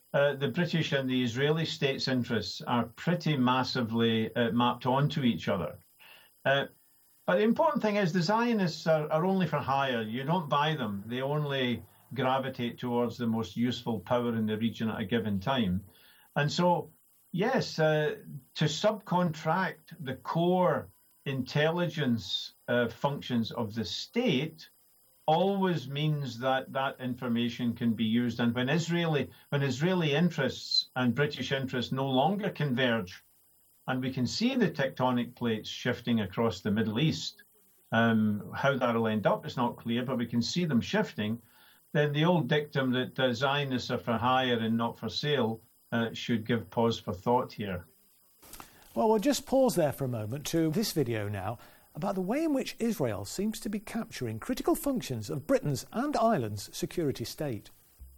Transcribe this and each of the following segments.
the British and the Israeli states' interests are pretty massively mapped onto each other. But the important thing is the Zionists are only for hire. You don't buy them. They only gravitate towards the most useful power in the region at a given time. And so, yes, to subcontract the core intelligence functions of the state always means that that information can be used. And when Israeli interests and British interests no longer converge, and we can see the tectonic plates shifting across the Middle East, how that'll end up is not clear, but we can see them shifting, then the old dictum that Zionists are for hire and not for sale should give pause for thought here. Well, we'll just pause there for a moment to this video now about the way in which Israel seems to be capturing critical functions of Britain's and Ireland's security state.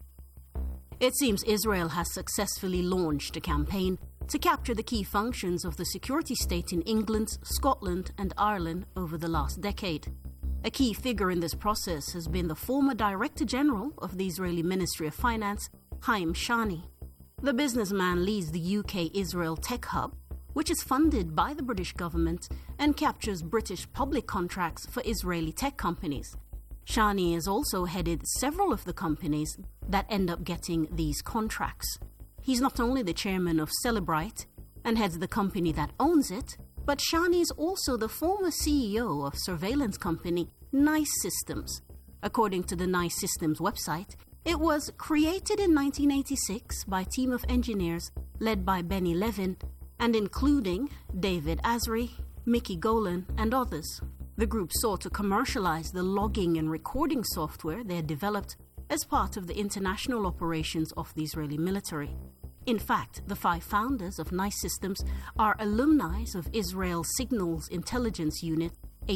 It seems Israel has successfully launched a campaign to capture the key functions of the security state in England, Scotland and Ireland over the last decade. A key figure in this process has been the former Director General of the Israeli Ministry of Finance, Haim Shani. The businessman leads the UK-Israel Tech Hub, which is funded by the British government and captures British public contracts for Israeli tech companies. Shani has also headed several of the companies that end up getting these contracts. He's not only the chairman of Cellebrite and heads the company that owns it, but Shani is also the former CEO of surveillance company Nice Systems. According to the Nice Systems website, it was created in 1986 by a team of engineers led by Benny Levin and including David Asri, Mickey Golan and others. The group sought to commercialize the logging and recording software they had developed as part of the international operations of the Israeli military. In fact, the 5 founders of Nice Systems are alumni of Israel's Signals Intelligence Unit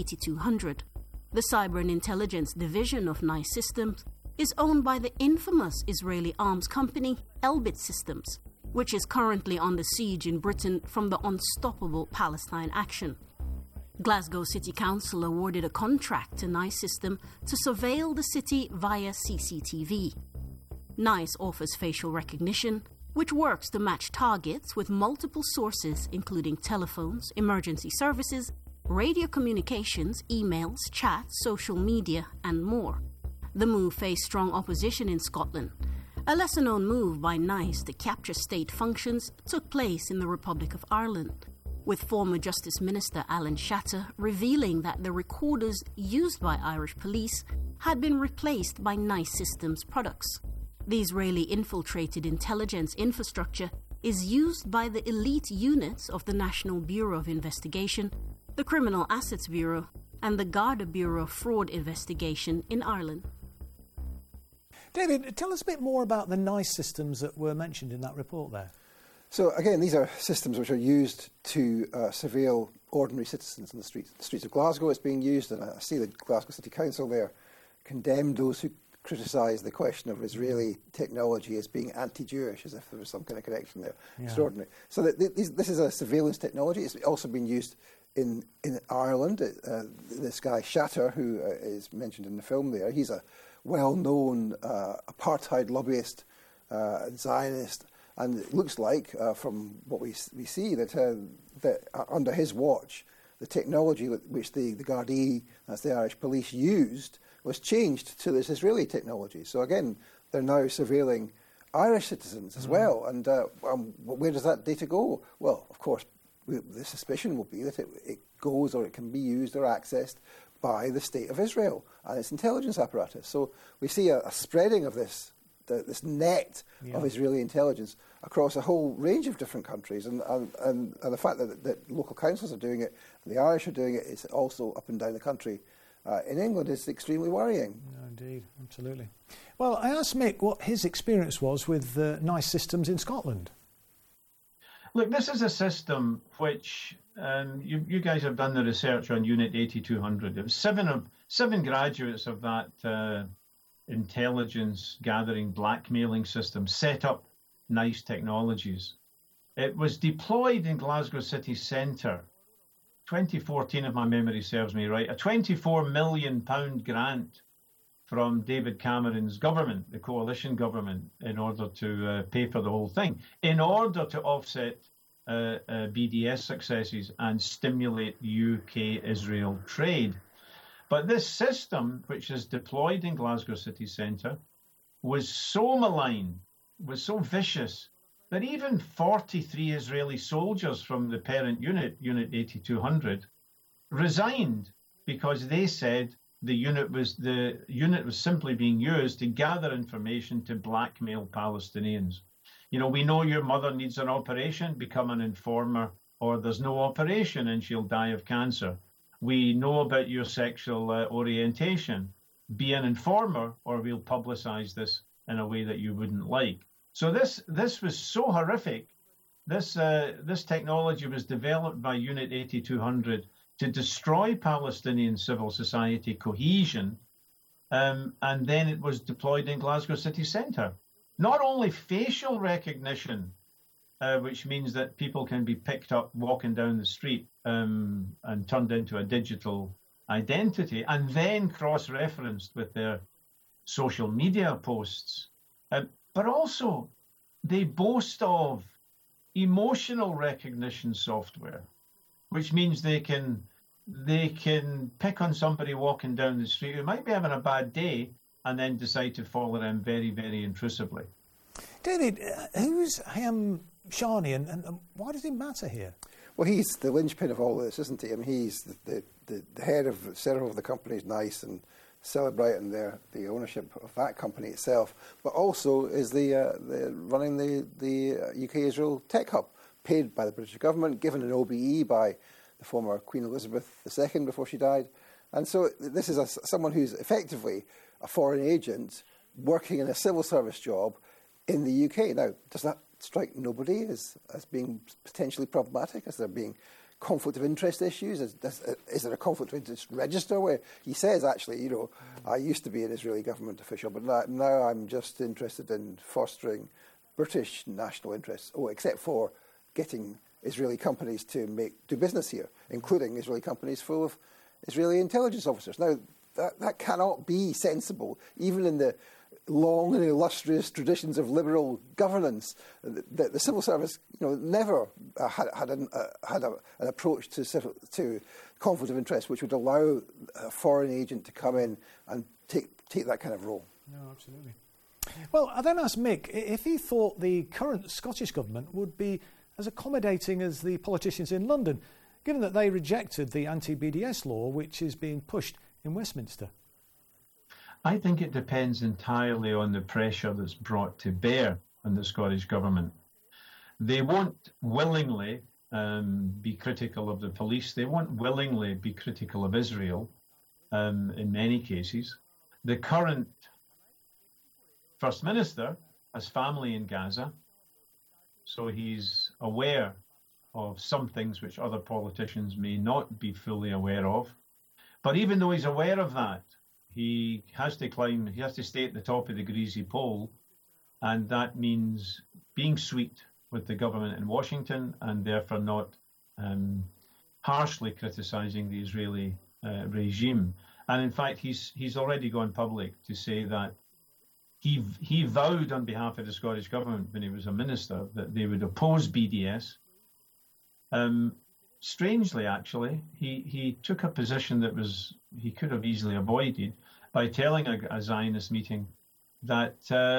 8200. The Cyber and Intelligence Division of Nice Systems is owned by the infamous Israeli arms company Elbit Systems, which is currently under siege in Britain from the unstoppable Palestine action. Glasgow City Council awarded a contract to Nice System to surveil the city via CCTV. Nice offers facial recognition, which works to match targets with multiple sources including telephones, emergency services, radio communications, emails, chats, social media, and more. The move faced strong opposition in Scotland. A lesser-known move by Nice to capture state functions took place in the Republic of Ireland, with former Justice Minister Alan Shatter revealing that the recorders used by Irish police had been replaced by Nice Systems products. The Israeli infiltrated intelligence infrastructure is used by the elite units of the National Bureau of Investigation, the Criminal Assets Bureau, and the Garda Bureau of Fraud Investigation in Ireland. David, tell us a bit more about the Nice Systems that were mentioned in that report there. So again, these are systems which are used to surveil ordinary citizens in the streets. The streets of Glasgow it's being used, and I see the Glasgow City Council there condemned those who criticise the question of Israeli technology as being anti-Jewish, as if there was some kind of connection there. Yeah. Extraordinary. So this is a surveillance technology. It's also been used in Ireland. This guy Shatter, who is mentioned in the film there, he's a well-known apartheid lobbyist, Zionist, and it looks like, from what we see, that under his watch, the technology which the Gardaí, that's the Irish police, used was changed to this Israeli technology. So again, they're now surveilling Irish citizens as well. And where does that data go? Well, of course, the suspicion will be that it goes, or it can be used or accessed by the State of Israel and its intelligence apparatus. So we see a spreading of this net of Israeli intelligence across a whole range of different countries, and the fact that local councils are doing it, and the Irish are doing it, is also up and down the country. In England is extremely worrying. No, indeed, absolutely. Well, I asked Mick what his experience was with Nice Systems in Scotland. Look, this is a system which you guys have done the research on Unit 8200. It was seven graduates of that intelligence gathering blackmailing system set up Nice Technologies. It was deployed in Glasgow city centre 2014, if my memory serves me right, a £24 million grant from David Cameron's government, the coalition government, in order to pay for the whole thing, in order to offset BDS successes and stimulate UK-Israel trade. But this system, which is deployed in Glasgow city centre, was so malign, was so vicious, that even 43 Israeli soldiers from the parent unit, Unit 8200, resigned because they said the unit was simply being used to gather information to blackmail Palestinians. You know, we know your mother needs an operation, become an informer, or there's no operation and she'll die of cancer. We know about your sexual orientation. Be an informer, or we'll publicize this in a way that you wouldn't like. So this was so horrific. This technology was developed by Unit 8200 to destroy Palestinian civil society cohesion, and then it was deployed in Glasgow city centre. Not only facial recognition, which means that people can be picked up walking down the street and turned into a digital identity, and then cross-referenced with their social media posts, but also they boast of emotional recognition software, which means they can pick on somebody walking down the street who might be having a bad day and then decide to follow them very, very intrusively. David, who's Hayam Shani and why does it matter here? Well, he's the linchpin of all this, isn't he? I mean, he's the head of several of the companies, NICE, and celebrating the ownership of that company itself, but also is the running the UK-Israel Tech Hub, paid by the British government, given an OBE by the former Queen Elizabeth II before she died. And so this is someone who's effectively a foreign agent working in a civil service job in the UK. Now, does that strike nobody as being potentially problematic, as there being conflict of interest issues? Is there a conflict of interest register where he says, actually, you know, I used to be an Israeli government official, but now I'm just interested in fostering British national interests, except for getting Israeli companies to do business here, including Israeli companies full of Israeli intelligence officers. Now, that cannot be sensible, even in the long and illustrious traditions of liberal governance. The civil service, you know, never had an approach to conflict of interest which would allow a foreign agent to come in and take that kind of role. No, absolutely. Well, I then asked Mick if he thought the current Scottish government would be as accommodating as the politicians in London, given that they rejected the anti-BDS law which is being pushed in Westminster. I think it depends entirely on the pressure that's brought to bear on the Scottish government. They won't willingly be critical of the police. They won't willingly be critical of Israel in many cases. The current First Minister has family in Gaza, so he's aware of some things which other politicians may not be fully aware of. But even though he's aware of that, he has to stay at the top of the greasy pole, and that means being sweet with the government in Washington and therefore not harshly criticising the Israeli regime. And in fact, he's already gone public to say that he vowed on behalf of the Scottish government when he was a minister that they would oppose BDS. Strangely, actually, he took a position that he could have easily avoided by telling a Zionist meeting that,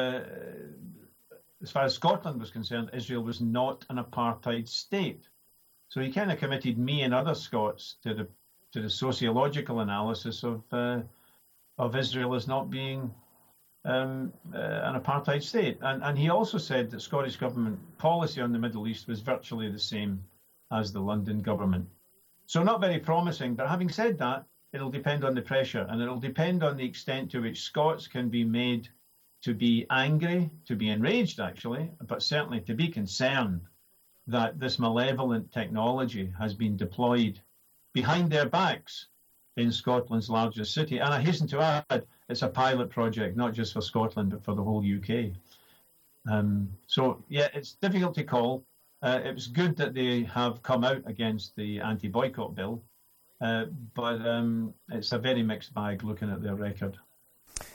as far as Scotland was concerned, Israel was not an apartheid state. So he kind of committed me and other Scots to the sociological analysis of Israel as not being an apartheid state. And he also said that Scottish government policy on the Middle East was virtually the same as the London government. So not very promising, but having said that, it'll depend on the pressure, and it'll depend on the extent to which Scots can be made to be angry, to be enraged actually, but certainly to be concerned that this malevolent technology has been deployed behind their backs in Scotland's largest city. And I hasten to add, it's a pilot project, not just for Scotland, but for the whole UK. So, yeah, it's difficult to call. It was good that they have come out against the anti-boycott bill, but it's a very mixed bag looking at their record.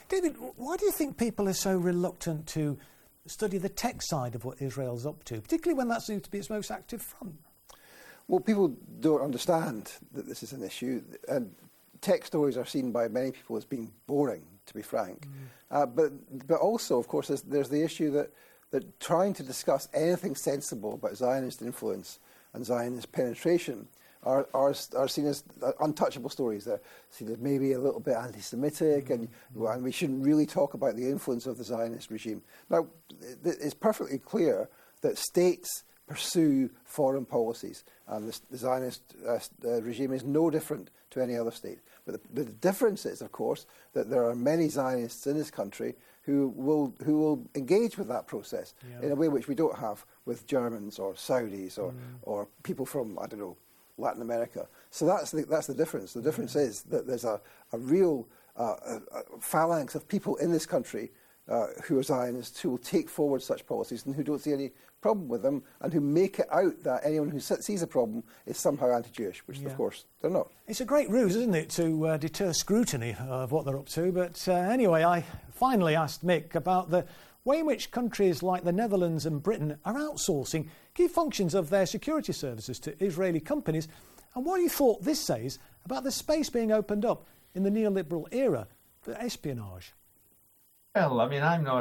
David, why do you think people are so reluctant to study the tech side of what Israel's up to, particularly when that seems to be its most active front? Well, people don't understand that this is an issue, and tech stories are seen by many people as being boring, to be frank. But also, of course, there's the issue that trying to discuss anything sensible about Zionist influence and Zionist penetration are seen as untouchable stories. They're seen as maybe a little bit anti-Semitic, and we shouldn't really talk about the influence of the Zionist regime. Now, it's perfectly clear that states pursue foreign policies, and the Zionist regime is no different to any other state. But the difference is, of course, that there are many Zionists in this country who will engage with that process in a way which we don't have with Germans or Saudis or people from, I don't know, Latin America. So that's the difference. The difference is that there's a real phalanx of people in this country who are Zionists who will take forward such policies and who don't see any problem with them, and who make it out that anyone who sees a problem is somehow anti-Jewish, which of course they're not. It's a great ruse, isn't it, to deter scrutiny of what they're up to. But anyway, I finally asked Mick about the way in which countries like the Netherlands and Britain are outsourcing key functions of their security services to Israeli companies, and what he thought this says about the space being opened up in the neoliberal era for espionage. Well, I mean, I'm not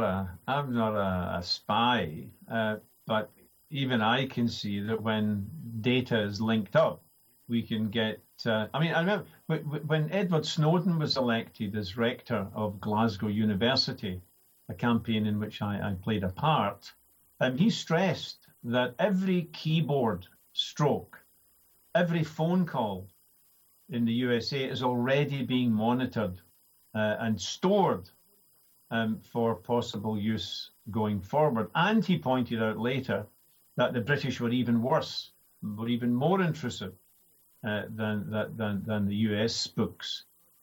a spy, but even I can see that when data is linked up, we can get. I remember when Edward Snowden was elected as rector of Glasgow University, a campaign in which I played a part. He stressed that every keyboard stroke, every phone call in the USA is already being monitored and stored for possible use going forward. And he pointed out later that the British were even worse, were even more intrusive than the US spooks.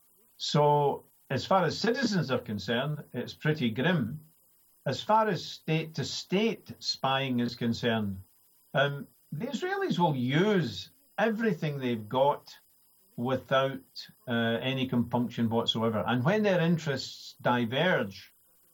So as far as citizens are concerned, it's pretty grim. As far as state-to-state spying is concerned, the Israelis will use everything they've got without any compunction whatsoever. And when their interests diverge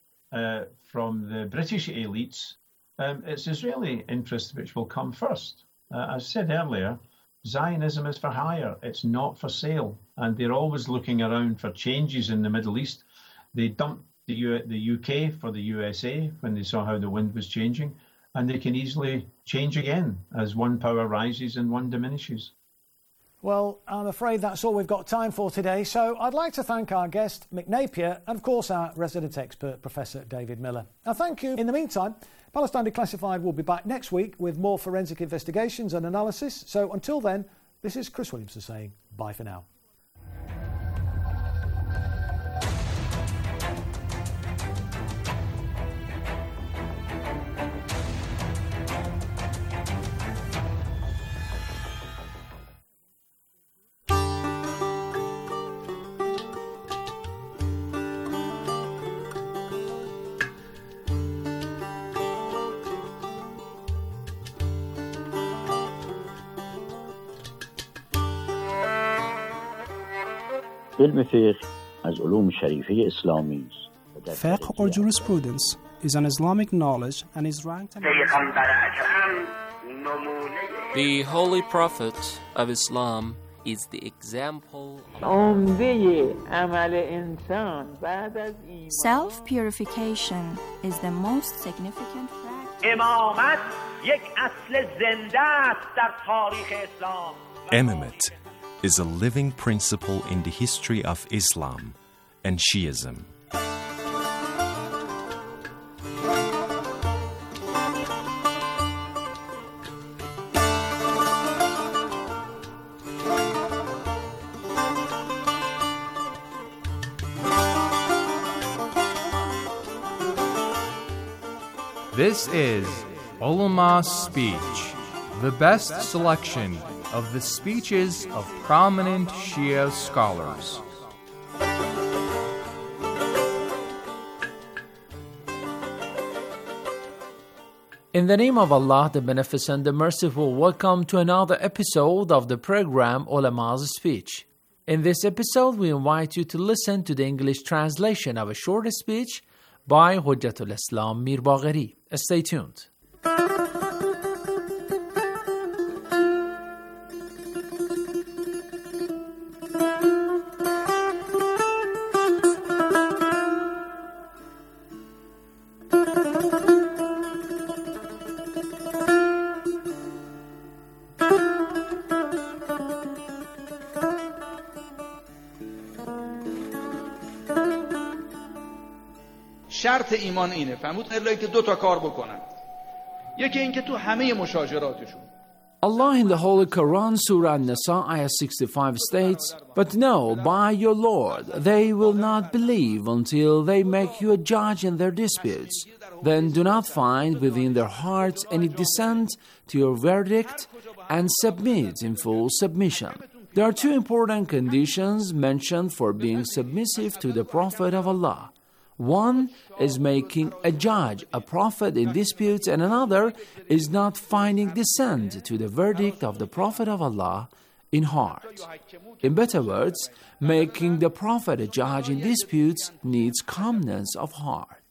from the British elites, it's Israeli interests which will come first. As I said earlier, Zionism is for hire. It's not for sale. And they're always looking around for changes in the Middle East. They dumped the UK for the USA when they saw how the wind was changing. And they can easily change again as one power rises and one diminishes. Well, I'm afraid that's all we've got time for today. So I'd like to thank our guest, Mick Napier, and of course our resident expert, Professor David Miller. Now, thank you. In the meantime, Palestine Declassified will be back next week with more forensic investigations and analysis. So until then, this is Chris Williamson saying bye for now. Fiqh or jurisprudence is an Islamic knowledge and is ranked. The Holy Prophet of Islam is the example. Self-purification is the most significant practice. Imamate is a living principle in the history of Islam and Shiism. This is Ulama Speech, the best selection of the speeches of prominent Shia scholars. In the name of Allah, the Beneficent, the Merciful, welcome to another episode of the program Ulama's Speech. In this episode, we invite you to listen to the English translation of a short speech by Hujjatul Islam Mir Bagheri. Stay tuned. شرط ایمان اینه فرمود الا که دو تا کار بکنن یکی این که تو همه مشاجراتشون Allah in the Holy Quran, Surah An-Nisa, Ayah 65 states, "But no, by your Lord, they will not believe until they make you a judge in their disputes. Then do not find within their hearts any dissent to your verdict and submit in full submission." There are two important conditions mentioned for being submissive to the Prophet of Allah. One is making a judge, a prophet in disputes, and another is not finding dissent to the verdict of the Prophet of Allah in heart. In better words, making the Prophet a judge in disputes needs calmness of heart.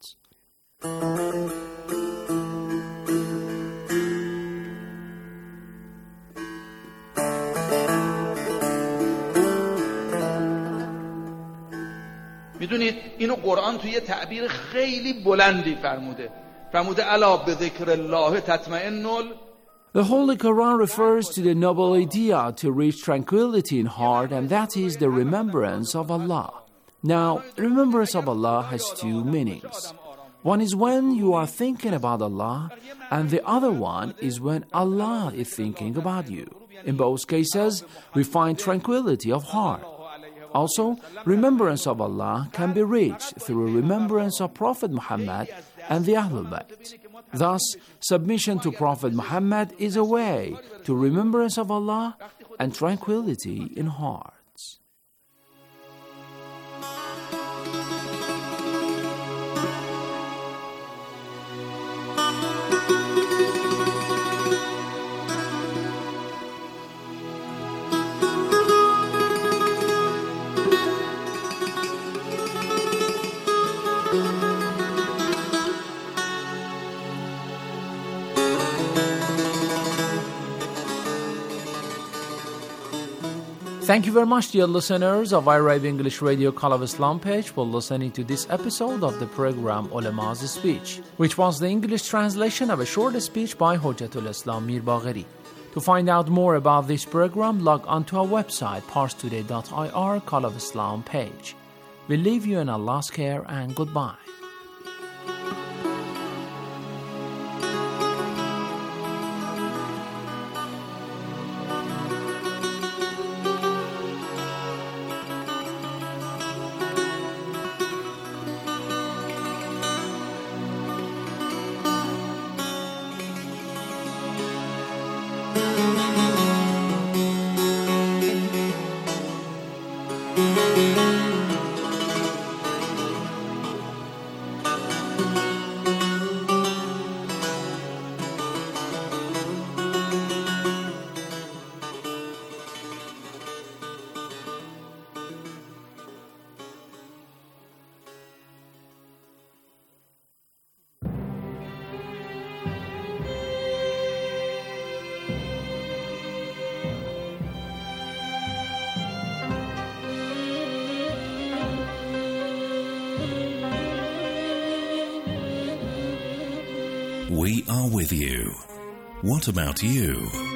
میدونید اینو قرآن توی یه تعبیر خیلی بلندی فرموده الا بذکر الله تطمئن. The Holy Quran refers to the noble idea to reach tranquility in heart, and that is the remembrance of Allah. Now, remembrance of Allah has two meanings. One is when you are thinking about Allah, and the other one is when Allah is thinking about you. In both cases, we find tranquility of heart. Also, remembrance of Allah can be reached through remembrance of Prophet Muhammad and the Ahlul Bayt. Thus, submission to Prophet Muhammad is a way to remembrance of Allah and tranquility in hearts. Thank you very much, dear listeners of iRadio English Radio Call of Islam page, for listening to this episode of the program Ulama's Speech, which was the English translation of a short speech by Hujjatul Islam Mir Bagheri. To find out more about this program, log on to our website, parstoday.ir Call of Islam page. We leave you in Allah's care and goodbye. We are with you. What about you?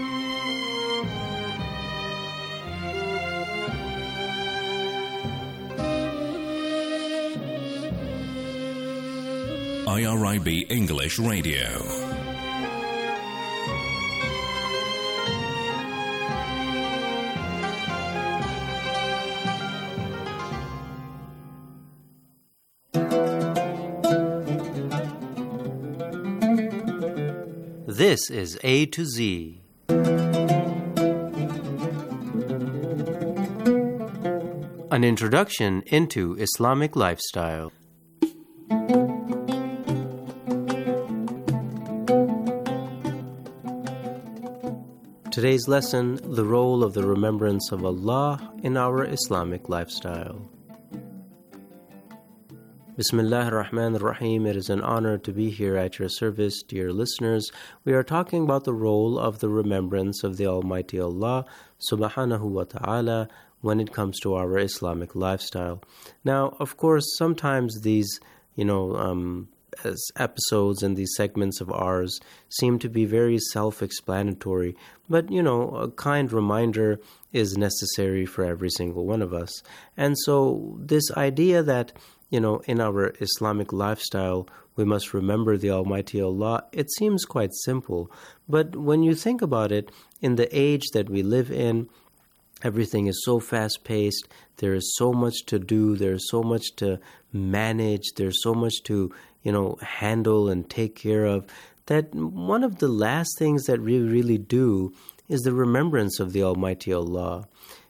IRIB English Radio. This is A to Z. An introduction into Islamic lifestyle. Today's lesson, the role of the remembrance of Allah in our Islamic lifestyle. Bismillah ar-Rahman ar-Rahim. It is an honor to be here at your service, dear listeners. We are talking about the role of the remembrance of the Almighty Allah subhanahu wa ta'ala when it comes to our Islamic lifestyle. Now, of course, sometimes these, as episodes and these segments of ours seem to be very self-explanatory, but, a kind reminder is necessary for every single one of us. And so this idea that, in our Islamic lifestyle, we must remember the Almighty Allah, it seems quite simple. But when you think about it, in the age that we live in, everything is so fast-paced, there is so much to do, there's so much to manage, there's so much to, handle and take care of, that one of the last things that we really do is the remembrance of the Almighty Allah.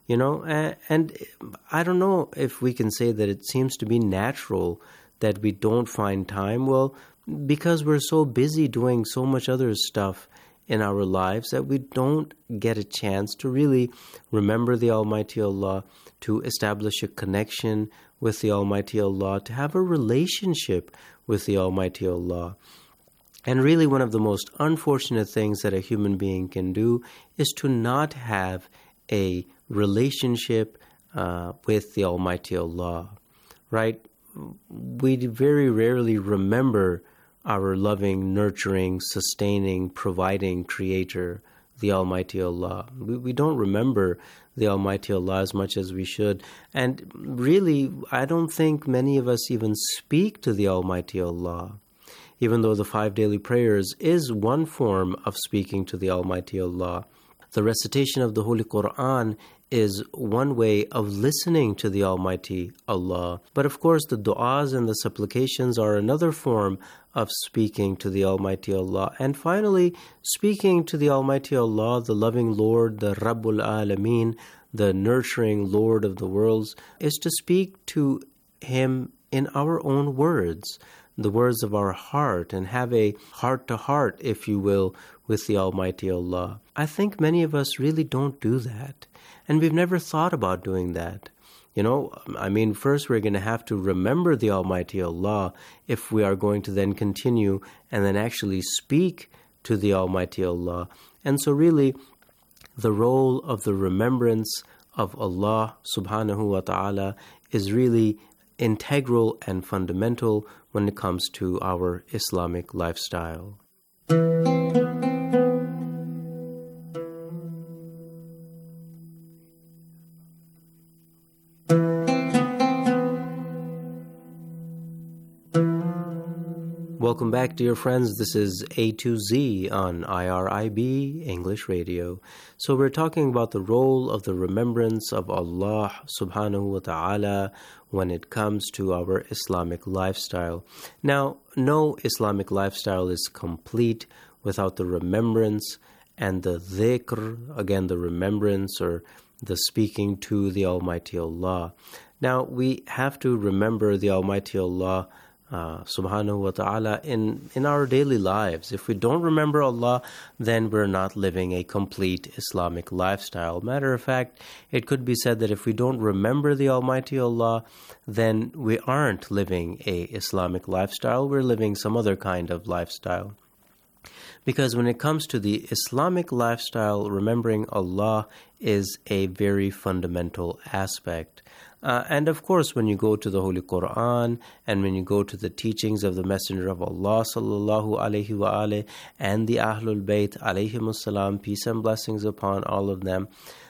And I don't know if we can say that it seems to be natural that we don't find time. Well, because we're so busy doing so much other stuff in our lives that we don't get a chance to really remember the Almighty Allah, to establish a connection with the Almighty Allah, to have a relationship with the Almighty Allah. And really one of the most unfortunate things that a human being can do is to not have a relationship with the Almighty Allah, right? We very rarely remember our loving, nurturing, sustaining, providing Creator, the Almighty Allah. We don't remember the Almighty Allah as much as we should. And really, I don't think many of us even speak to the Almighty Allah. Even though the 5 daily prayers is one form of speaking to the Almighty Allah, the recitation of the Holy Quran is one way of listening to the Almighty Allah. But of course, the du'as and the supplications are another form of speaking to the Almighty Allah. And finally, speaking to the Almighty Allah, the loving Lord, the Rabbul Alameen, the nurturing Lord of the worlds, is to speak to Him in our own words, the words of our heart, and have a heart-to-heart, if you will, with the Almighty Allah. I think many of us really don't do that, and we've never thought about doing that. First we're going to have to remember the Almighty Allah if we are going to then continue and then actually speak to the Almighty Allah. And so really, the role of the remembrance of Allah subhanahu wa ta'ala is really integral and fundamental when it comes to our Islamic lifestyle. Welcome back, dear friends. This is A to Z on IRIB English Radio. So we're talking about the role of the remembrance of Allah subhanahu wa ta'ala when it comes to our Islamic lifestyle. Now, no Islamic lifestyle is complete without the remembrance and the dhikr, again, the remembrance or the speaking to the Almighty Allah. Now, we have to remember the Almighty Allah subhanahu wa ta'ala in our daily lives. If we don't remember Allah, then we're not living a complete Islamic lifestyle. Matter of fact, it could be said that if we don't remember the Almighty Allah, then we aren't living a Islamic lifestyle, we're living some other kind of lifestyle. Because when it comes to the Islamic lifestyle, remembering Allah is a very fundamental aspect. And of course, when you go to the Holy Quran and when you go to the teachings of the Messenger of Allah sallallahu alaihi wa alaihi and the Ahlul Bayt alayhimus salam, peace and blessings upon all of them,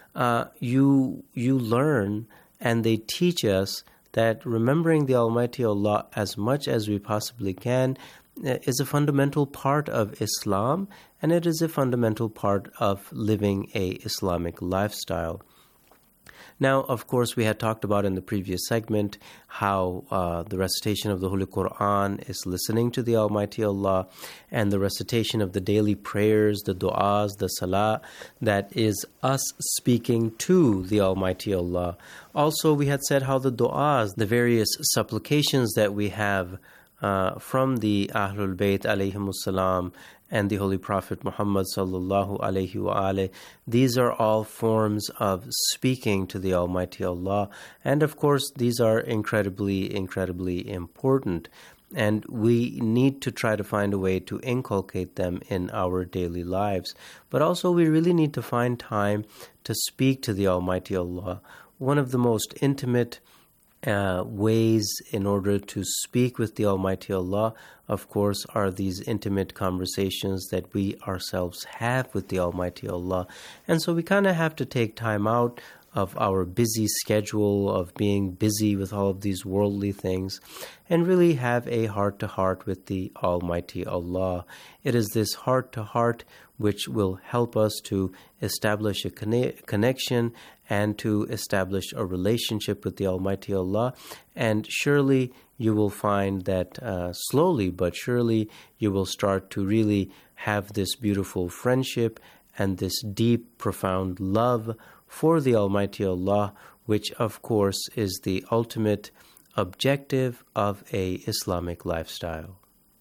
you learn and they teach us that remembering the Almighty Allah as much as we possibly can is a fundamental part of Islam, and it is a fundamental part of living a Islamic lifestyle. Now, of course, we had talked about in the previous segment how the recitation of the Holy Quran is listening to the Almighty Allah, and the recitation of the daily prayers, the du'as, the salah, that is us speaking to the Almighty Allah. Also, we had said how the du'as, the various supplications that we have from the Ahlul Bayt alayhimus salam and the Holy Prophet Muhammad sallallahu alaihi wa these are all forms of speaking to the Almighty Allah. And of course, these are incredibly, incredibly important. And we need to try to find a way to inculcate them in our daily lives. But also, we really need to find time to speak to the Almighty Allah. One of the most intimate ways in order to speak with the Almighty Allah, of course, are these intimate conversations that we ourselves have with the Almighty Allah. And so we kind of have to take time out of our busy schedule of being busy with all of these worldly things and really have a heart-to-heart with the Almighty Allah. It is this heart-to-heart which will help us to establish a connection and to establish a relationship with the Almighty Allah. And surely you will find that slowly but surely you will start to really have this beautiful friendship and this deep, profound love for the Almighty Allah, which of course is the ultimate objective of a Islamic lifestyle.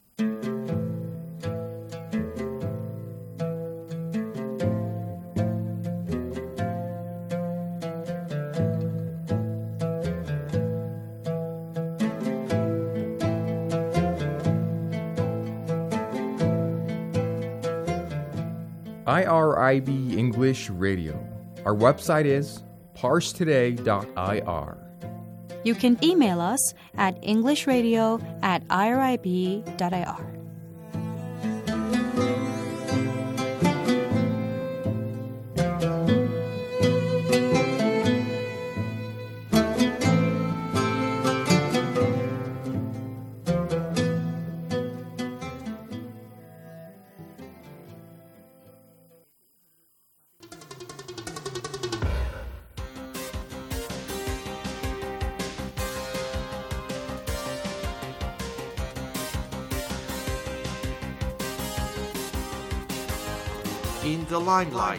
IRIB English Radio. Our website is parsetoday.ir. You can email us at englishradio@irib.ir. In the limelight.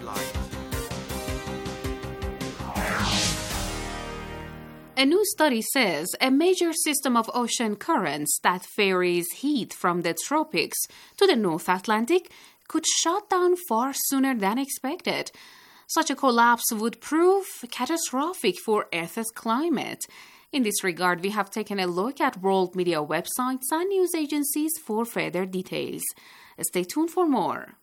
A new study says a major system of ocean currents that ferries heat from the tropics to the North Atlantic could shut down far sooner than expected. Such a collapse would prove catastrophic for Earth's climate. In this regard, we have taken a look at world media websites and news agencies for further details. Stay tuned for more.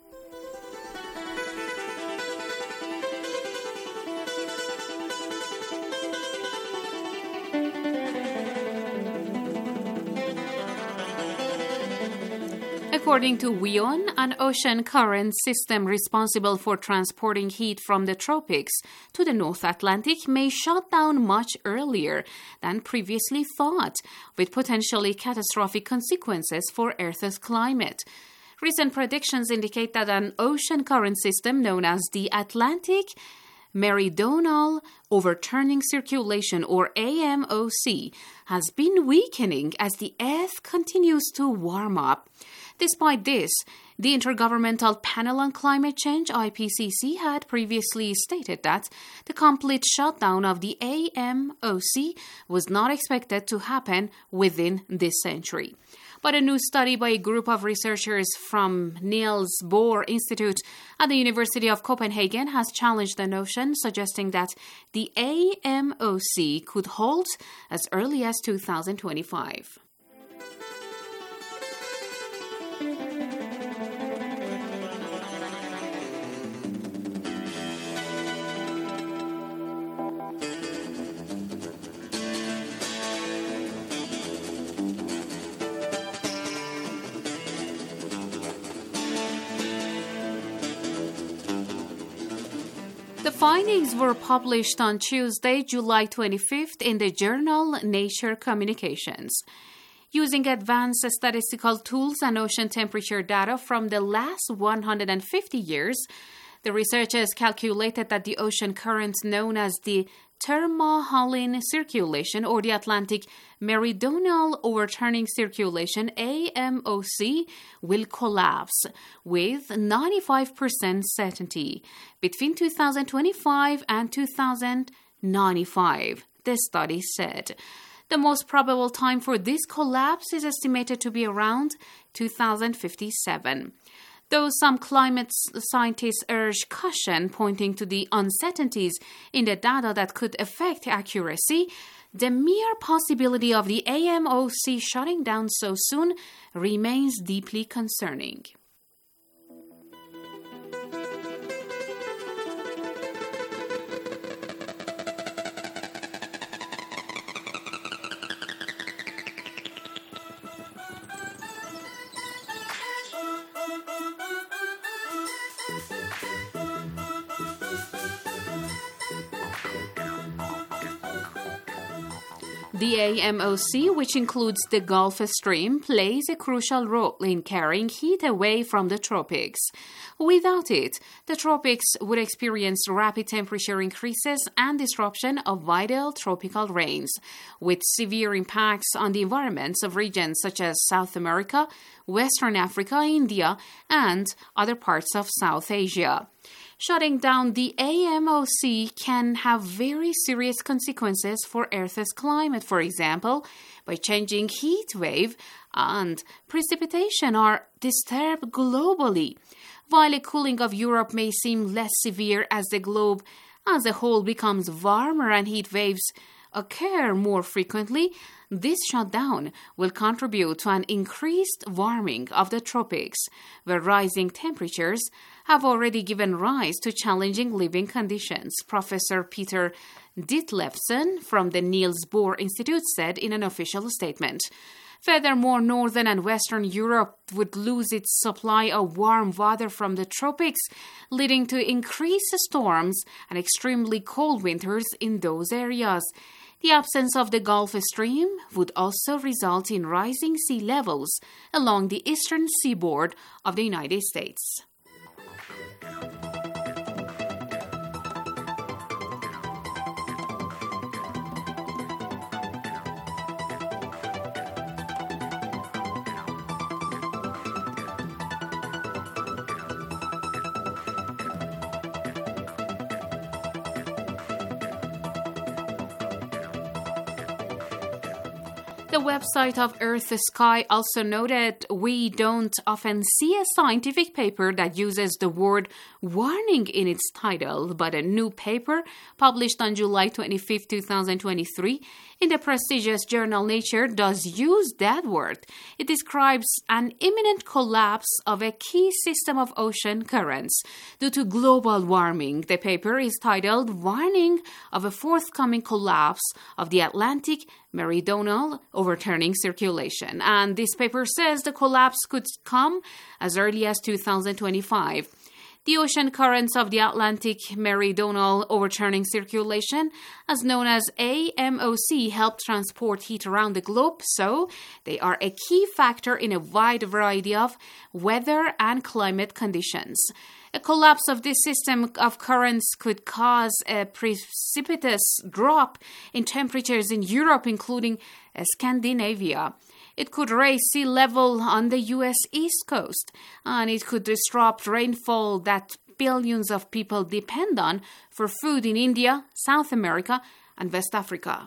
According to WION, an ocean current system responsible for transporting heat from the tropics to the North Atlantic may shut down much earlier than previously thought, with potentially catastrophic consequences for Earth's climate. Recent predictions indicate that an ocean current system known as the Atlantic Meridional Overturning Circulation, or AMOC, has been weakening as the Earth continues to warm up. Despite this, the Intergovernmental Panel on Climate Change, IPCC, had previously stated that the complete shutdown of the AMOC was not expected to happen within this century. But a new study by a group of researchers from Niels Bohr Institute at the University of Copenhagen has challenged the notion, suggesting that the AMOC could halt as early as 2025. The findings were published on Tuesday, July 25th in the journal Nature Communications. Using advanced statistical tools and ocean temperature data from the last 150 years, the researchers calculated that the ocean current known as the Thermohaline Circulation, or the Atlantic Meridional Overturning Circulation, AMOC, will collapse with 95% certainty between 2025 and 2095, the study said. The most probable time for this collapse is estimated to be around 2057. Though some climate scientists urge caution, pointing to the uncertainties in the data that could affect accuracy, the mere possibility of the AMOC shutting down so soon remains deeply concerning. The AMOC, which includes the Gulf Stream, plays a crucial role in carrying heat away from the tropics. Without it, the tropics would experience rapid temperature increases and disruption of vital tropical rains, with severe impacts on the environments of regions such as South America, Western Africa, India, and other parts of South Asia. Shutting down the AMOC can have very serious consequences for Earth's climate. For example, by changing heat wave and precipitation are disturbed globally. While a cooling of Europe may seem less severe as the globe as a whole becomes warmer and heat waves occur more frequently, this shutdown will contribute to an increased warming of the tropics, where rising temperatures have already given rise to challenging living conditions, Professor Peter Ditlevsen from the Niels Bohr Institute said in an official statement. Furthermore, northern and western Europe would lose its supply of warm water from the tropics, leading to increased storms and extremely cold winters in those areas. The absence of the Gulf Stream would also result in rising sea levels along the eastern seaboard of the United States. The website of Earth Sky also noted we don't often see a scientific paper that uses the word warning in its title, but a new paper published on July 25, 2023 in the prestigious journal Nature does use that word. It describes an imminent collapse of a key system of ocean currents due to global warming. The paper is titled Warning of a Forthcoming Collapse of the Atlantic Meridional Overturning Circulation. And this paper says the collapse could come as early as 2025. The ocean currents of the Atlantic Meridional Overturning Circulation, as known as AMOC, help transport heat around the globe, so they are a key factor in a wide variety of weather and climate conditions. A collapse of this system of currents could cause a precipitous drop in temperatures in Europe, including Scandinavia. It could raise sea level on the U.S. East Coast, and it could disrupt rainfall that billions of people depend on for food in India, South America, and West Africa.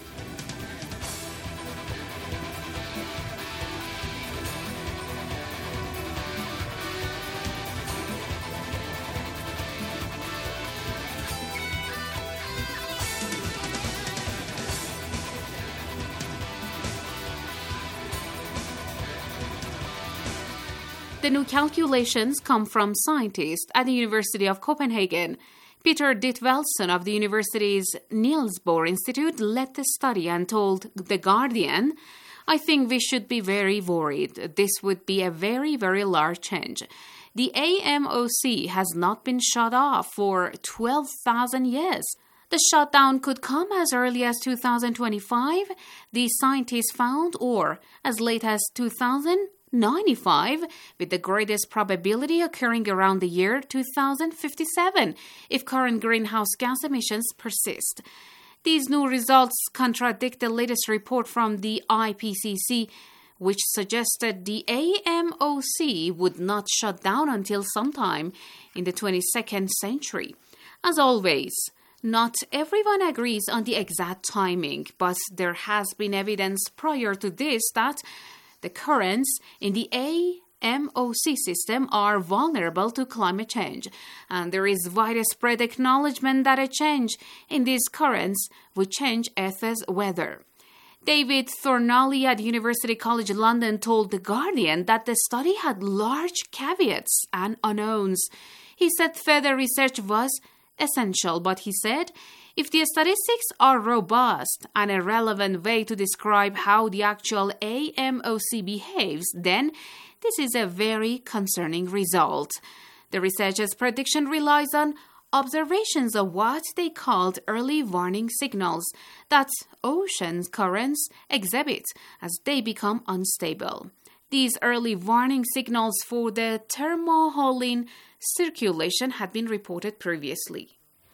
The new calculations come from scientists at the University of Copenhagen. Peter Ditlevsen of the university's Niels Bohr Institute led the study and told The Guardian, "I think we should be very worried. This would be a very, very large change. The AMOC has not been shut off for 12,000 years. The shutdown could come as early as 2025, the scientists found, or as late as 2095, with the greatest probability occurring around the year 2057 if current greenhouse gas emissions persist." These new results contradict the latest report from the IPCC, which suggested the AMOC would not shut down until sometime in the 22nd century. As always, not everyone agrees on the exact timing, but there has been evidence prior to this that the currents in the MOC system are vulnerable to climate change, and there is widespread acknowledgement that a change in these currents would change Earth's weather. David Thornalley at University College London told The Guardian that the study had large caveats and unknowns. He said further research was essential, but he said, if the statistics are robust and a relevant way to describe how the actual AMOC behaves, then this is a very concerning result. The researchers' prediction relies on observations of what they called early warning signals that ocean currents exhibit as they become unstable. These early warning signals for the thermohaline circulation had been reported previously.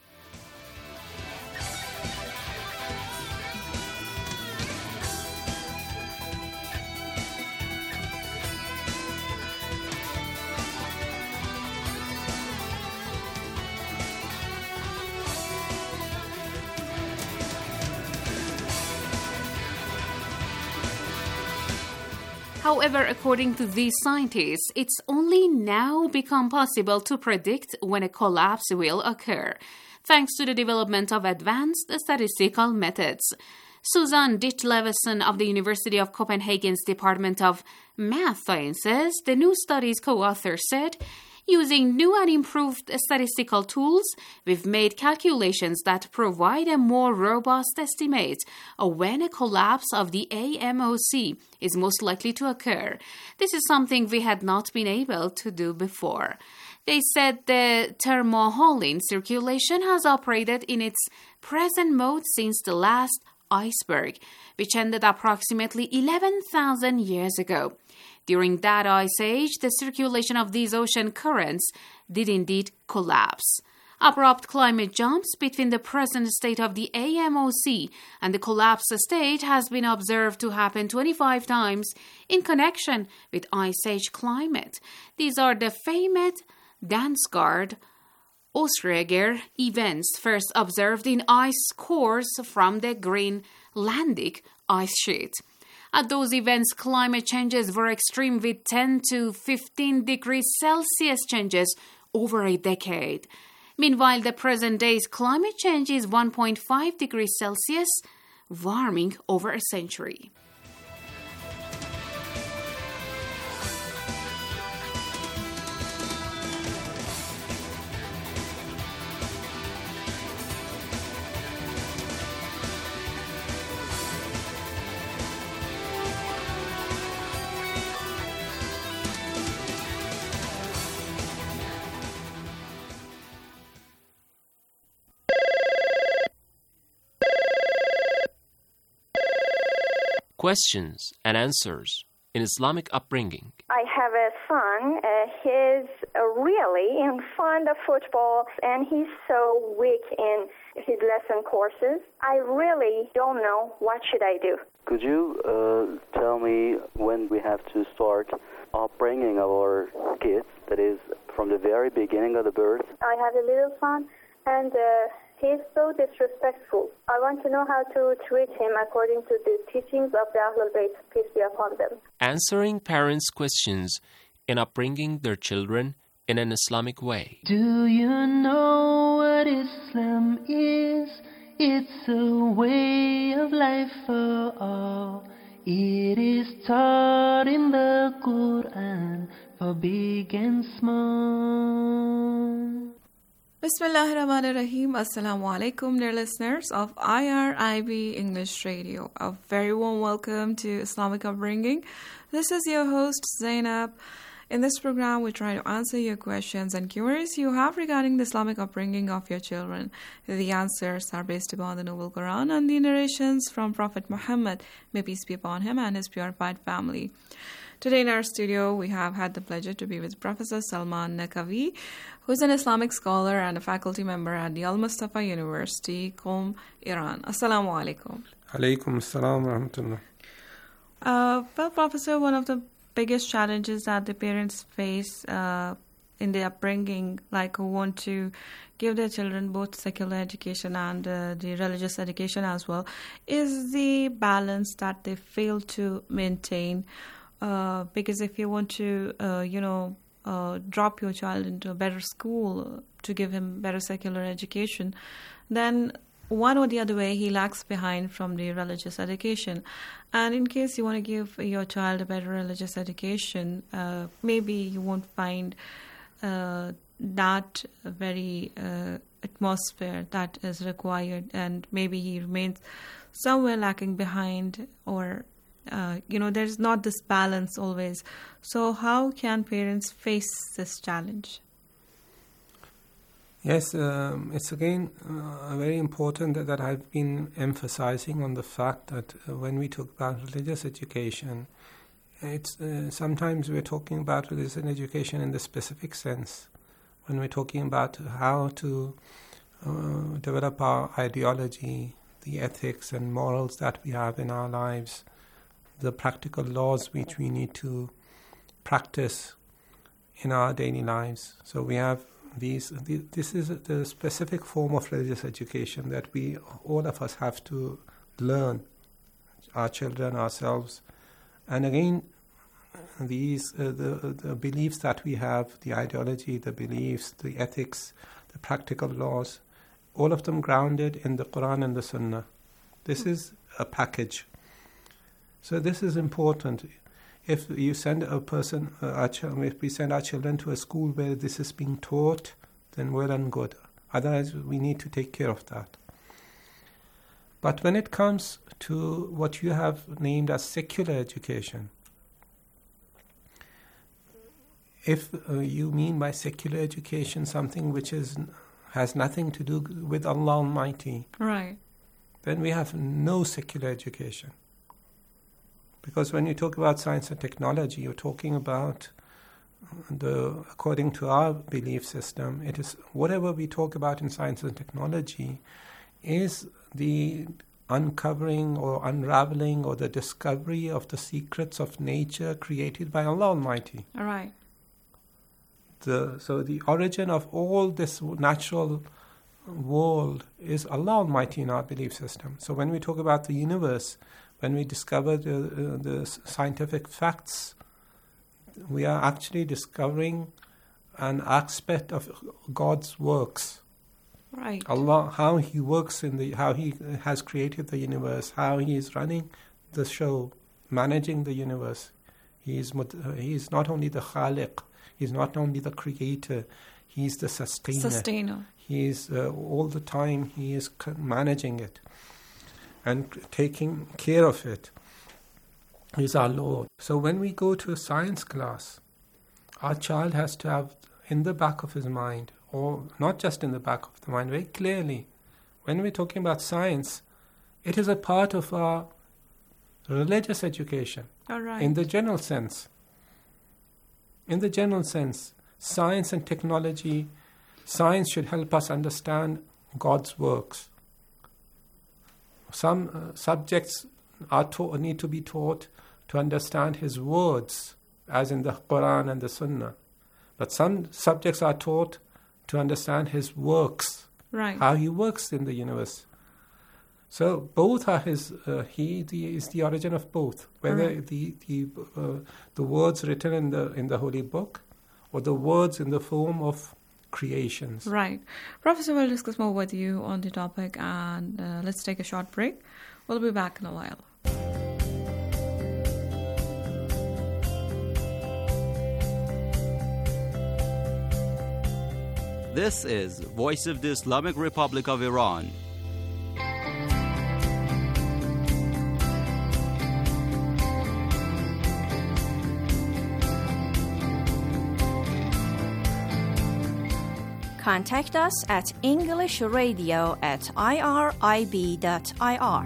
However, according to these scientists, it's only now become possible to predict when a collapse will occur, thanks to the development of advanced statistical methods. Susan Ditlevsen of the University of Copenhagen's Department of Math Sciences, the new study's co-author, said, using new and improved statistical tools, we've made calculations that provide a more robust estimate of when a collapse of the AMOC is most likely to occur. This is something we had not been able to do before. They said the thermohaline circulation has operated in its present mode since the last iceberg, which ended approximately 11,000 years ago. During that ice age, the circulation of these ocean currents did indeed collapse. Abrupt climate jumps between the present state of the AMOC and the collapsed state has been observed to happen 25 times in connection with ice age climate. These are the famed Dansgaard-Ostrager events first observed in ice cores from the Greenlandic ice sheet. At those events, climate changes were extreme with 10 to 15 degrees Celsius changes over a decade. Meanwhile, the present day's climate change is 1.5 degrees Celsius, warming over a century. Questions and answers in Islamic upbringing. I have a son. He's really fond of football, and he's so weak in his lesson courses. I really don't know what should I do. Could you tell me when we have to start upbringing our kids, that is, from the very beginning of the birth? I have a little son, and he's so disrespectful. I want to know how to treat him according to the teachings of the Ahlul Bayt, peace be upon them. Answering parents' questions in upbringing their children in an Islamic way. Do you know what Islam is? It's a way of life for all. It is taught in the Quran for big and small. Bismillahirrahmanirrahim. Assalamu alaikum, dear listeners of IRIB English Radio. A very warm welcome to Islamic Upbringing. This is your host, Zainab. In this program, we try to answer your questions and queries you have regarding the Islamic upbringing of your children. The answers are based upon the Noble Quran and the narrations from Prophet Muhammad, may peace be upon him and his purified family. Today in our studio, we have had the pleasure to be with Professor Salman Naqvi, who is an Islamic scholar and a faculty member at the Al-Mustafa University, Qom, Iran. Assalamu alaikum. Alaikum assalam wa rahmatullah. Well, Professor, one of the biggest challenges that the parents face in their upbringing, like who want to give their children both secular education and the religious education as well, is the balance that they fail to maintain because if you want to, drop your child into a better school to give him better secular education, then one or the other way he lags behind from the religious education. And in case you want to give your child a better religious education, maybe you won't find that very atmosphere that is required, and maybe he remains somewhere lacking behind, or there's not this balance always. So how can parents face this challenge? Yes, it's again very important that I've been emphasizing on the fact that when we talk about religious education, it's sometimes we're talking about religious education in the specific sense. When we're talking about how to develop our ideology, the ethics and morals that we have in our lives, the practical laws which we need to practice in our daily lives. So we have this is the specific form of religious education that all of us have to learn, our children, ourselves. And again, these the beliefs that we have, the ideology, the beliefs, the ethics, the practical laws, all of them grounded in the Quran and the Sunnah. This is a package. So this is important. If you send if we send our children to a school where this is being taught, then well and good. Otherwise, we need to take care of that. But when it comes to what you have named as secular education, if you mean by secular education something which has nothing to do with Allah Almighty, right, then we have no secular education. Because when you talk about science and technology, you're talking about according to our belief system, it is whatever we talk about in science and technology is the uncovering or unraveling or the discovery of the secrets of nature created by Allah Almighty. All right. So the origin of all this natural world is Allah Almighty in our belief system. So when we talk about the universe, when we discover the scientific facts, we are actually discovering an aspect of God's works. Right. Allah, how He works how He has created the universe, how He is running the show, managing the universe. He is not only the Khaliq, He is not only the creator, He is the sustainer. He is all the time He is managing it and taking care of it. He is our Lord. So when we go to a science class, our child has to have in the back of his mind, or not just in the back of the mind, very clearly, when we're talking about science, it is a part of our religious education. All right. In the general sense. In the general sense, science and technology, science should help us understand God's works. Some subjects need to be taught to understand His words, as in the Quran and the Sunnah. But some subjects are taught to understand His works, right, how He works in the universe. So both are His. He is the origin of both, whether right, the words written in the Holy Book, or the words in the form of creations. Right. Professor, we'll discuss more with you on the topic, and let's take a short break. We'll be back in a while. This is Voice of the Islamic Republic of Iran. Contact us at englishradio@irib.ir.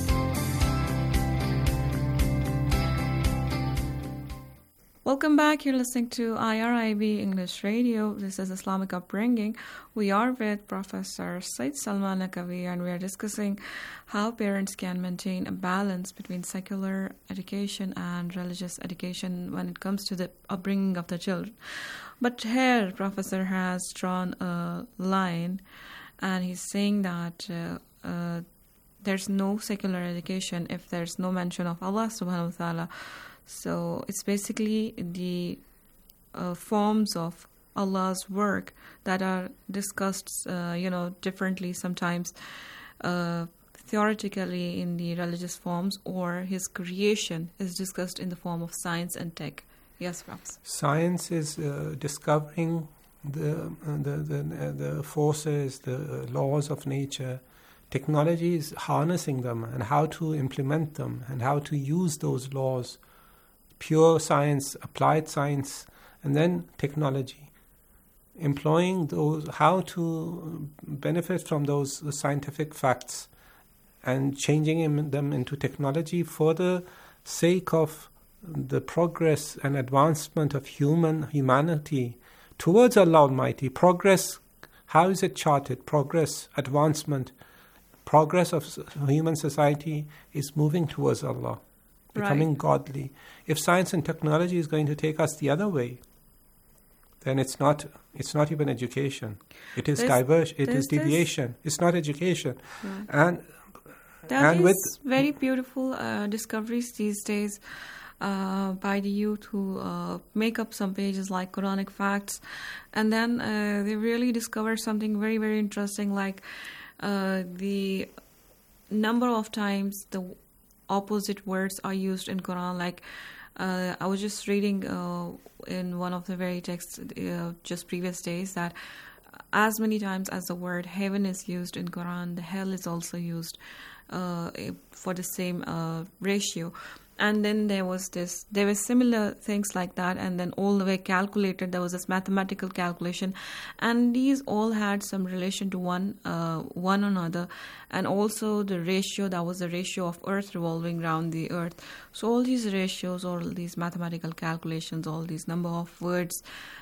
Welcome back. You're listening to IRIB English Radio. This is Islamic Upbringing. We are with Professor Said Salman Naqvi, and we are discussing how parents can maintain a balance between secular education and religious education when it comes to the upbringing of the children. But here, Professor has drawn a line, and he's saying that there's no secular education if there's no mention of Allah subhanahu wa ta'ala. So it's basically the forms of Allah's work that are discussed, differently sometimes, theoretically in the religious forms, or His creation is discussed in the form of science and tech. Yes, Prof. Science is discovering the forces, the laws of nature. Technology is harnessing them and how to implement them and how to use those laws. Pure science, applied science, and then technology. Employing those, how to benefit from those scientific facts and changing them into technology for the sake of the progress and advancement of humanity towards Allah Almighty. Progress, how is it charted? Progress, advancement, progress of human society is moving towards Allah, becoming godly. If science and technology is going to take us the other way, then it's not even education. It is diversion. It is deviation. It's not education. Right. And with very beautiful discoveries these days by the youth who make up some pages like Quranic facts, and then they really discover something very, very interesting, like the number of times the opposite words are used in Quran. Like I was just reading in one of the very texts just previous days that as many times as the word heaven is used in Quran, the hell is also used for the same ratio. And then there were similar things like that, and then all the way calculated, there was this mathematical calculation, and these all had some relation to one another, and also the ratio, that was the ratio of Earth revolving around the Earth. So all these ratios, all these mathematical calculations, all these number of words,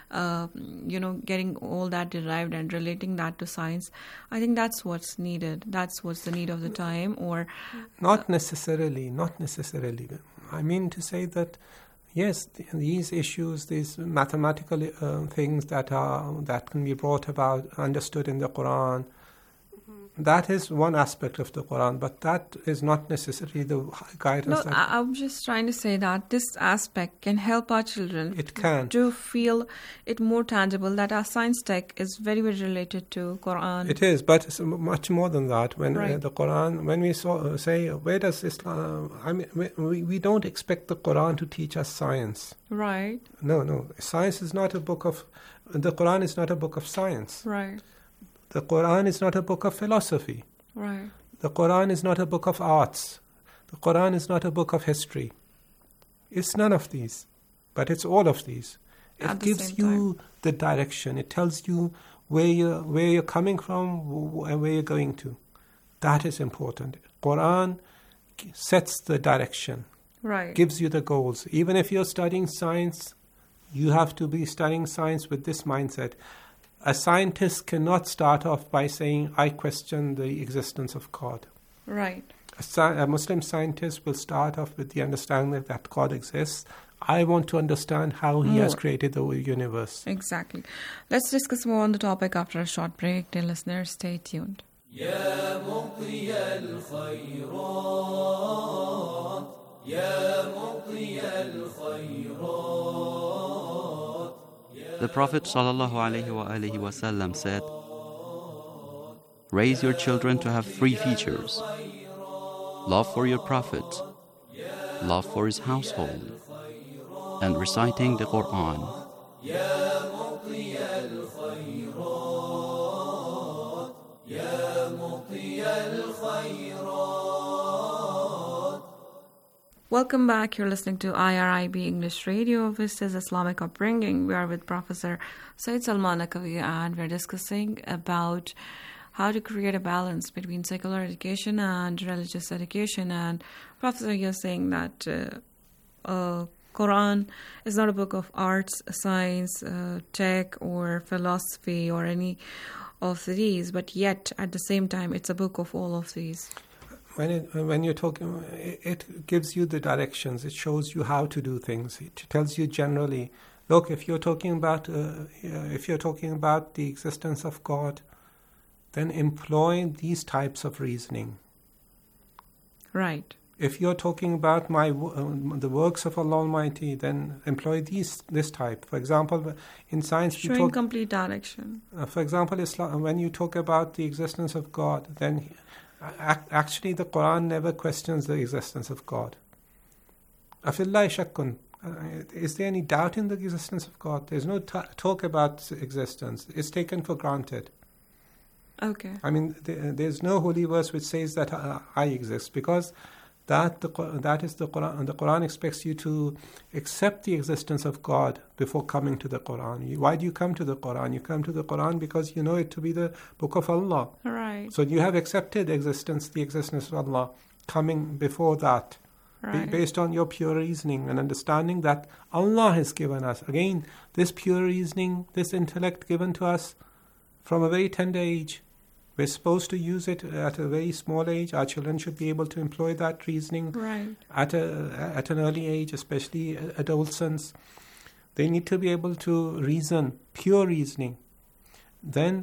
getting all that derived and relating that to science, I think that's what's needed. That's what's the need of the time, or not necessarily. I mean to say that yes, these issues, these mathematical things that can be brought about, understood in the Quran, that is one aspect of the Quran, but that is not necessarily the guidance. No, I'm just trying to say that this aspect can help our children. It can. To feel it more tangible, that our science tech is very, very related to Quran. It is, but it's much more than that. When the Quran, when we say, where does Islam, I mean, we don't expect the Quran to teach us science. Right. No. Science is not a book of, the Quran is not a book of science. Right. The Quran is not a book of philosophy. Right. The Quran is not a book of arts. The Quran is not a book of history. It's none of these, but it's all of these. It gives you the direction. It tells you where you're coming from and where you're going to. That is important. Quran sets the direction. Right. Gives you the goals. Even if you're studying science, you have to be studying science with this mindset. A scientist cannot start off by saying, I question the existence of God. Right. A Muslim scientist will start off with the understanding that God exists. I want to understand how He has created the universe. Exactly. Let's discuss more on the topic after a short break. Dear listeners, stay tuned. يا مقضي الخيرات يا مقضي الخيرات. The Prophet ﷺ said, raise your children to have three features: love for your Prophet, love for his household, and reciting the Quran. Welcome back. You're listening to IRIB English Radio. This is Islamic Upbringing. We are with Professor Said Salman Naqvi, and we're discussing about how to create a balance between secular education and religious education. And Professor, you're saying that Quran is not a book of arts, science, tech, or philosophy, or any of these, but yet at the same time it's a book of all of these. When you're talking, it gives you the directions. It shows you how to do things. It tells you generally, look, if you're talking about the existence of God, then employ these types of reasoning. Right. If you're talking about the works of Allah Almighty, then employ this type. For example, in science, showing complete direction. For example, Islam, when you talk about the existence of God, then actually the Quran never questions the existence of God. Afillahi shakkun. Is there any doubt in the existence of God? There's no talk about existence. It's taken for granted. Okay. I mean, there's no holy verse which says that I exist, because that is the Quran. And the Quran expects you to accept the existence of God before coming to the Quran. Why do you come to the Quran? You come to the Quran because you know it to be the book of Allah. Right. So you have accepted the existence of Allah coming before that. Right. Based on your pure reasoning and understanding that Allah has given us. Again, this pure reasoning, this intellect given to us from a very tender age. We're supposed to use it at a very small age. Our children should be able to employ that reasoning at an early age, especially adolescents. They need to be able to reason, pure reasoning. Then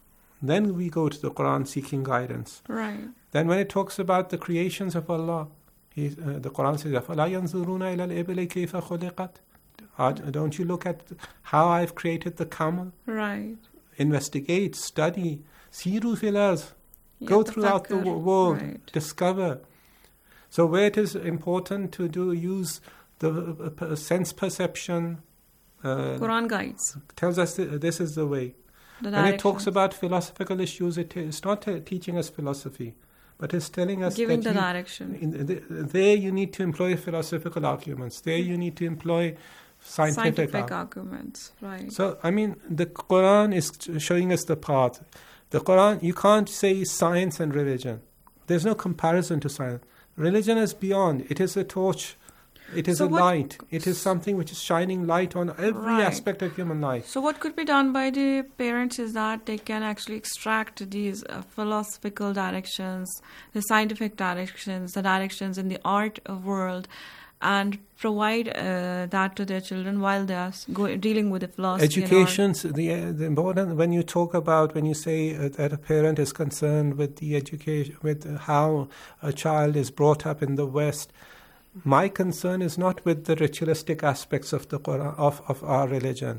we go to the Quran seeking guidance. Right. Then when it talks about the creations of Allah, the Quran says, أَفَلَا يَنْظُرُونَ إِلَى الْإِبِلِ كَيْفَ خُلِقَتْ. Don't you look at how I've created the camel? Right. Investigate, study, siru fil ardh. Go throughout the world, discover. So where it is important to use the sense perception, Quran guides. Tells us this is the way. When it talks about philosophical issues, it's not teaching us philosophy, but it's telling us giving the direction. There you need to employ philosophical arguments. There you need to employ scientific arguments. Right. So, I mean, the Quran is showing us the path. The Quran, you can't say science and religion. There's no comparison to science. Religion is beyond. It is a torch. It is light. It is something which is shining light on every aspect of human life. So what could be done by the parents is that they can actually extract these philosophical directions, the scientific directions, the directions in the art world, and provide that to their children while they are dealing with the philosophy. Education, the important, when you say that a parent is concerned with the education, with how a child is brought up in the West, my concern is not with the ritualistic aspects of the Quran, of our religion.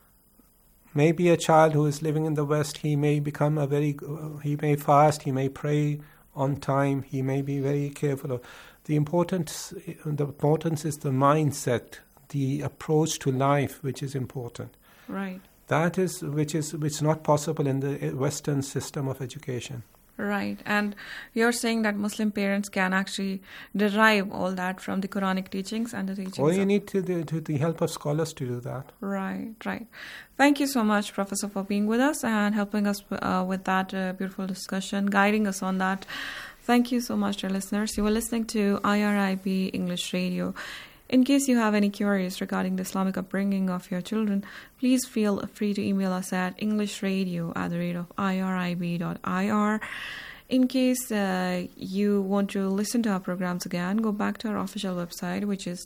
Maybe a child who is living in the West, he may he may fast, he may pray on time, he may be very careful. The importance is the mindset, the approach to life, which is important. Right. That is which is not possible in the Western system of education. Right. And you're saying that Muslim parents can actually derive all that from the Quranic teachings and the teachings. Well, you need the help of scholars to do that. Right. Thank you so much, Professor, for being with us and helping us with that beautiful discussion, guiding us on that. Thank you so much, dear listeners. You were listening to IRIB English Radio. In case you have any queries regarding the Islamic upbringing of your children, please feel free to email us at englishradio@irib.ir. In case you want to listen to our programs again, go back to our official website, which is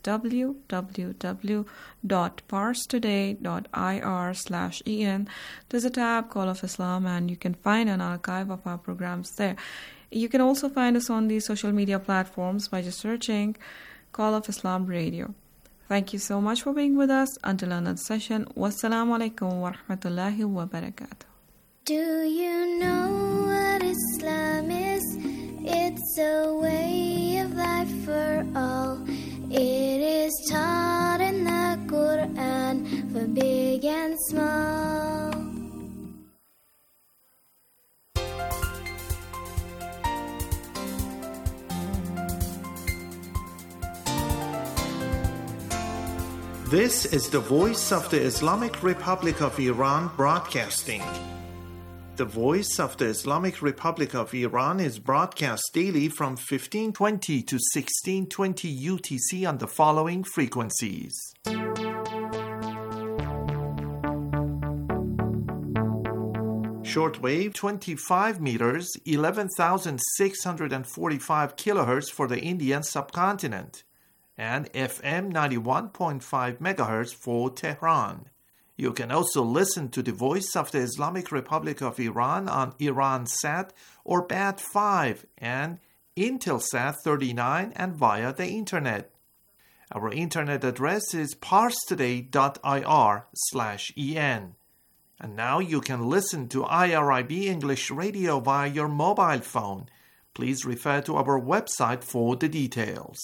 www.parstoday.ir/en. There's a tab, Call of Islam, and you can find an archive of our programs there. You can also find us on the social media platforms by just searching Call of Islam Radio. Thank you so much for being with us. Until another session, wassalamu alaikum wa rahmatullahi wa barakatuh. Do you know what Islam is? It's a way of life for all. It is taught in the Quran for big and small. This is the Voice of the Islamic Republic of Iran broadcasting. The Voice of the Islamic Republic of Iran is broadcast daily from 1520 to 1620 UTC on the following frequencies. Shortwave 25 meters, 11,645 kilohertz for the Indian subcontinent, and FM 91.5 MHz for Tehran. You can also listen to the Voice of the Islamic Republic of Iran on Iransat or BAT 5 and Intelsat 39, and via the internet. Our internet address is parstoday.ir/en. And now you can listen to IRIB English Radio via your mobile phone. Please refer to our website for the details.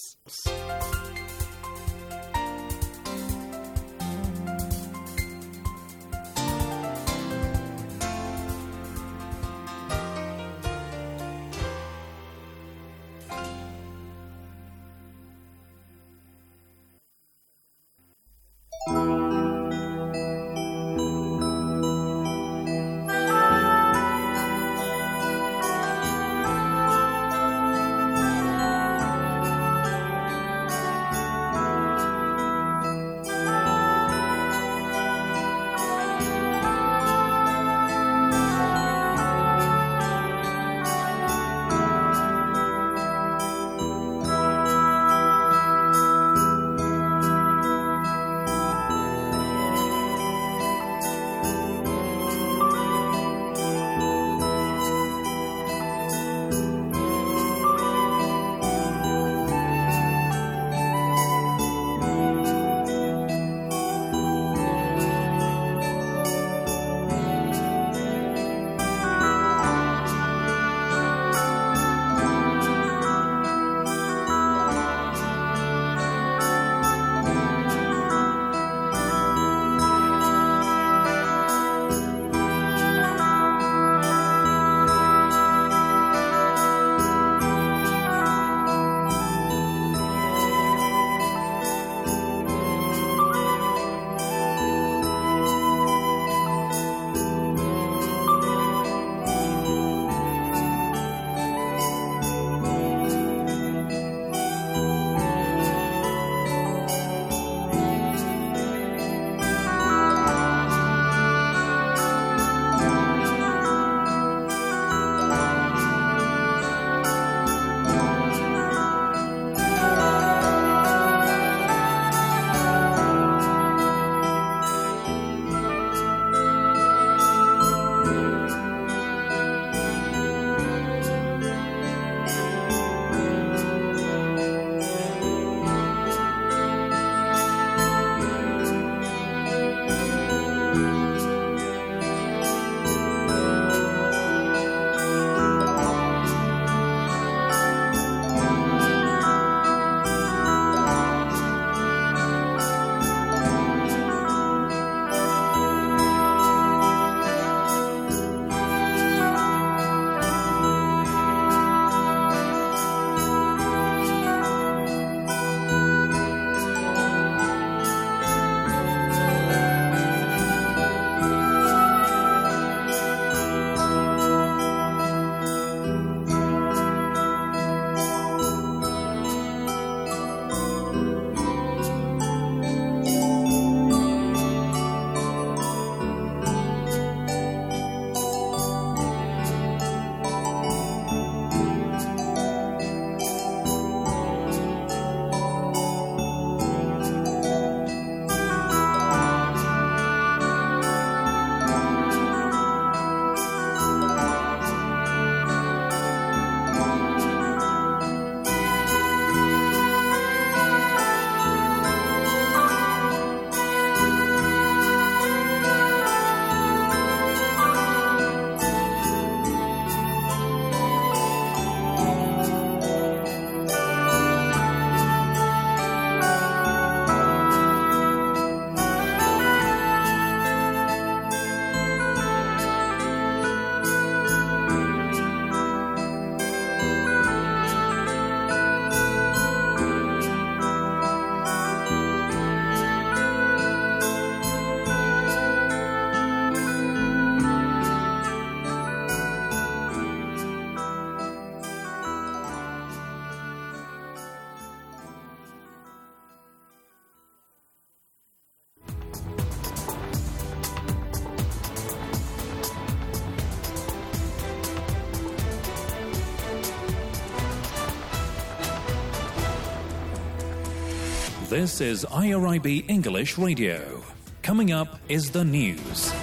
This is IRIB English Radio. Coming up is the news.